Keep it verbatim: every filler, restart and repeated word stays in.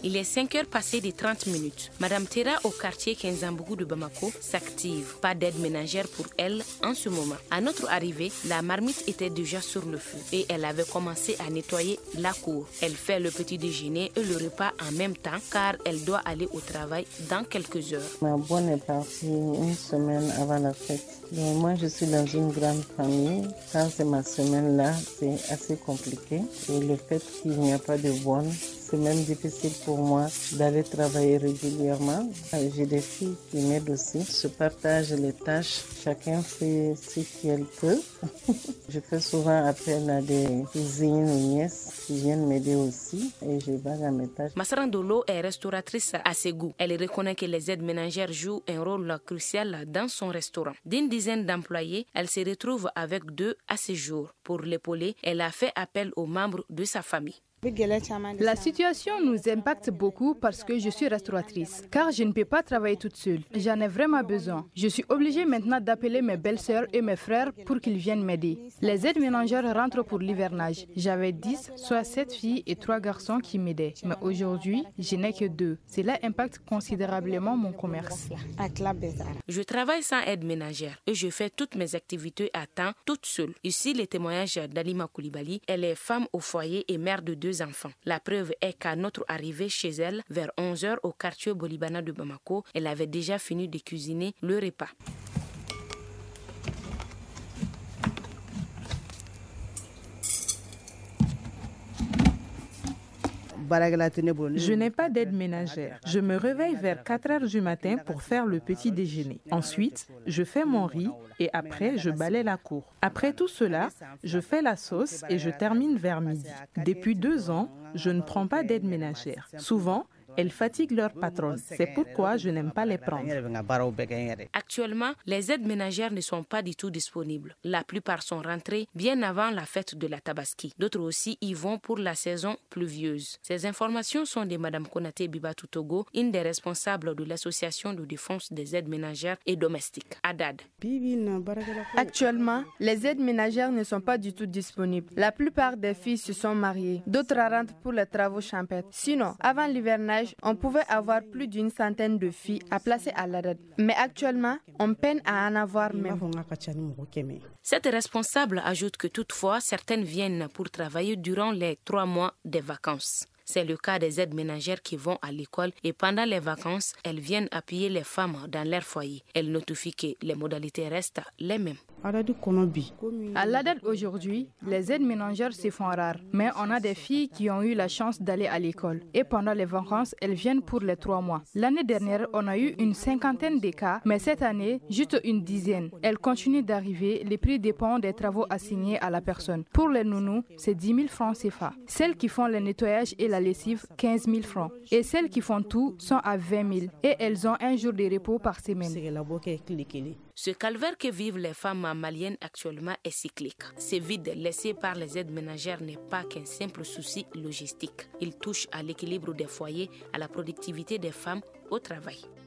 Il est cinq heures passées de trente minutes. Madame Terra au quartier Kinzambougou de Bamako s'active. Pas d'aide ménagère pour elle en ce moment. À notre arrivée, la marmite était déjà sur le feu et elle avait commencé à nettoyer la cour. Elle fait le petit déjeuner et le repas en même temps car elle doit aller au travail dans quelques heures. Ma bonne est partie une semaine avant la fête. Donc moi, je suis dans une grande famille. Quand c'est ma semaine-là, c'est assez compliqué. Et le fait qu'il n'y a pas de bonne, c'est même difficile pour moi d'aller travailler régulièrement. J'ai des filles qui m'aident aussi. Je partage les tâches. Chacun fait ce qu'elle peut. Je fais souvent appel à des cousines ou nièces qui viennent m'aider aussi. Et je bague à mes tâches. Masarandolo est restauratrice à ses goûts. Elle reconnaît que les aides ménagères jouent un rôle crucial dans son restaurant. D'une dizaine d'employés, elle se retrouve avec deux à ce jour. Pour l'épauler, elle a fait appel aux membres de sa famille. La situation nous impacte beaucoup parce que je suis restauratrice, car je ne peux pas travailler toute seule. J'en ai vraiment besoin. Je suis obligée maintenant d'appeler mes belles-sœurs et mes frères pour qu'ils viennent m'aider. Les aides ménagères rentrent pour l'hivernage. J'avais dix, soit sept filles et trois garçons qui m'aidaient. Mais aujourd'hui, je n'ai que deux. Cela impacte considérablement mon commerce. Je travaille sans aide ménagère et je fais toutes mes activités à temps toute seule. Ici, les témoignages d'Alima Koulibaly. Elle est femme au foyer et mère de deux enfants. La preuve est qu'à notre arrivée chez elle, vers onze heures au quartier Bolibana de Bamako, elle avait déjà fini de cuisiner le repas. Je n'ai pas d'aide ménagère. Je me réveille vers quatre heures du matin pour faire le petit déjeuner. Ensuite, je fais mon riz et après, je balaie la cour. Après tout cela, je fais la sauce et je termine vers midi. Depuis deux ans, je ne prends pas d'aide ménagère. Souvent, elles fatiguent leur patronne. C'est pourquoi je n'aime pas les prendre. Actuellement, les aides ménagères ne sont pas du tout disponibles. La plupart sont rentrées bien avant la fête de la Tabaski. D'autres aussi y vont pour la saison pluvieuse. Ces informations sont de Mme Konaté Bibatou Togo, une des responsables de l'association de défense des aides ménagères et domestiques, A D A D. Actuellement, les aides ménagères ne sont pas du tout disponibles. La plupart des filles se sont mariées. D'autres rentrent pour les travaux champêtres. Sinon, avant l'hivernage, on pouvait avoir plus d'une centaine de filles à placer à l'A D A D. Mais actuellement, on peine à en avoir même. Cette responsable ajoute que toutefois, certaines viennent pour travailler durant les trois mois des vacances. C'est le cas des aides ménagères qui vont à l'école et pendant les vacances, elles viennent appuyer les femmes dans leur foyer. Elles notifient que les modalités restent les mêmes. À l'A D A D aujourd'hui, les aides ménagères se font rares, mais on a des filles qui ont eu la chance d'aller à l'école. Et pendant les vacances, elles viennent pour les trois mois. L'année dernière, on a eu une cinquantaine de cas, mais cette année, juste une dizaine. Elles continuent d'arriver, les prix dépendent des travaux assignés à la personne. Pour les nounous, c'est dix mille francs C F A. Celles qui font le nettoyage et la lessive, quinze mille francs. Et celles qui font tout sont à vingt mille. Et elles ont un jour de repos par semaine. Ce calvaire que vivent les femmes maliennes actuellement est cyclique. Ce vide laissé par les aides ménagères n'est pas qu'un simple souci logistique. Il touche à l'équilibre des foyers, à la productivité des femmes au travail.